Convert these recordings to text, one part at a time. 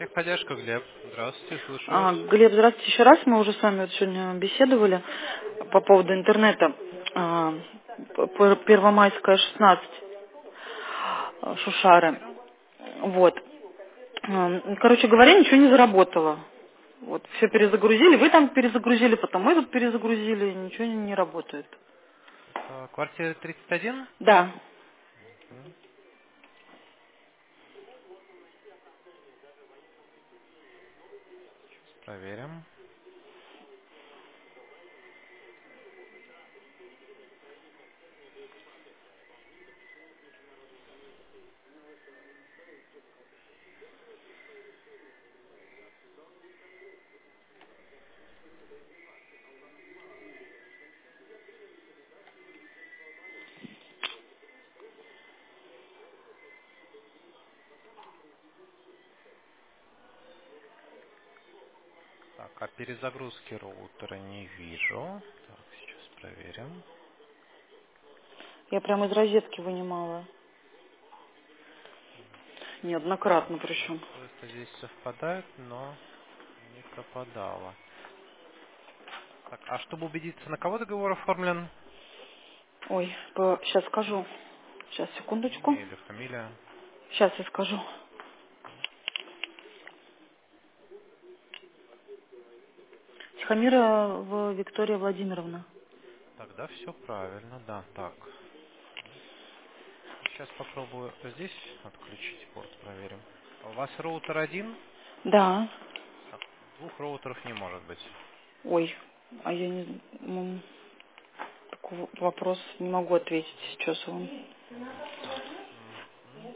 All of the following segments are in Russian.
Техподдержка, Глеб. Здравствуйте, слушаю вас. Глеб, здравствуйте еще раз. Мы уже с вами вот сегодня беседовали по поводу интернета. Первомайская, 16, Шушары. Квартира? Вот. Короче говоря, ничего не заработало. Вот, все перезагрузили, вы там перезагрузили, потом мы тут перезагрузили, ничего не работает. Это квартира 31? Да. Мгм. Проверим. Так, а перезагрузки роутера не вижу. Так, сейчас проверим. Я прямо из розетки вынимала. Да, Неоднократно причем. устройства здесь совпадают, но не пропадало. Так, а чтобы убедиться, на кого договор оформлен? Ой, сейчас скажу. Сейчас, секундочку. Имя или фамилия? Сейчас я скажу. Тихомирова Виктория Владимировна. Тогда все правильно, да. Так, сейчас попробую здесь отключить порт, проверим. А у вас роутер один? Да. Так, двух роутеров не может быть. Ой, а я не... такой вопрос не могу ответить сейчас вам. Так. Мгм.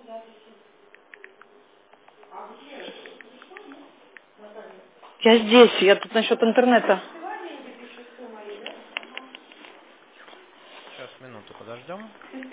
Я здесь, я тут насчет интернета. Сейчас минуту подождем.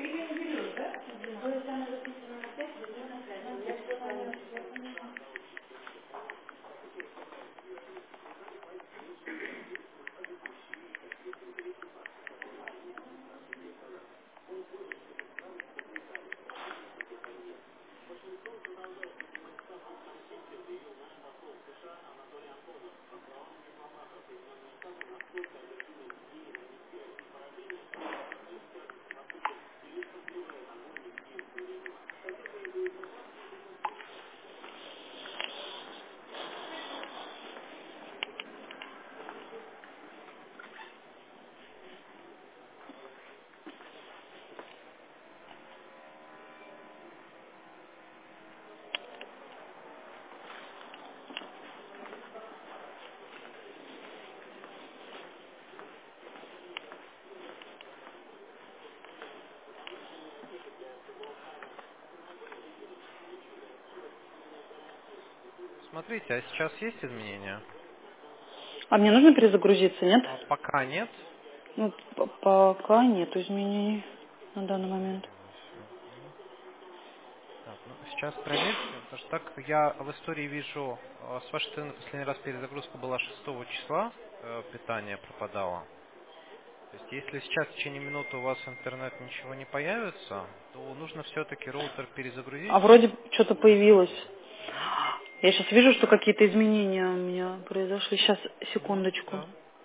Смотрите, а сейчас есть изменения? А мне нужно перезагрузиться, нет? Пока нет. Ну, пока нет изменений на данный момент. Появилось. Мгм. Так, ну сейчас проверьте, потому что так я в истории вижу, с вашей стороны последний раз перезагрузка была 6 числа, питание пропадало. То есть если сейчас в течение минуты у вас интернет ничего не появится, то нужно все-таки роутер перезагрузить. А вроде что-то появилось. Мгм. Я сейчас вижу, что какие-то изменения у меня произошли. Сейчас, секундочку. Да.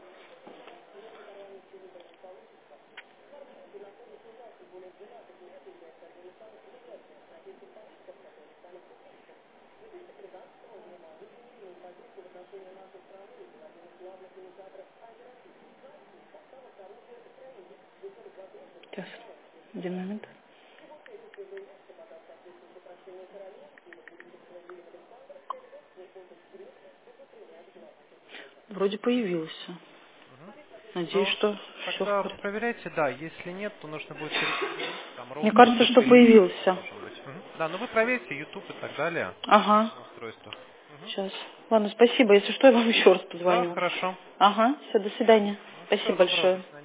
Сейчас, один момент. Вроде появился. Мгм. Надеюсь, Ну, что все в тогда порядке. проверяйте, да, если нет, то нужно будет перезагрузить, там Мне роутер кажется, что включить появился. должен быть. Мгм. Да, ну вы проверьте YouTube и так далее Ага. на устройствах. Мгм. Сейчас. Ладно, спасибо. Если что, я вам еще раз Да, позвоню. хорошо. Ага. Все, до свидания. Ну, всего Спасибо доброго, до большое. свидания.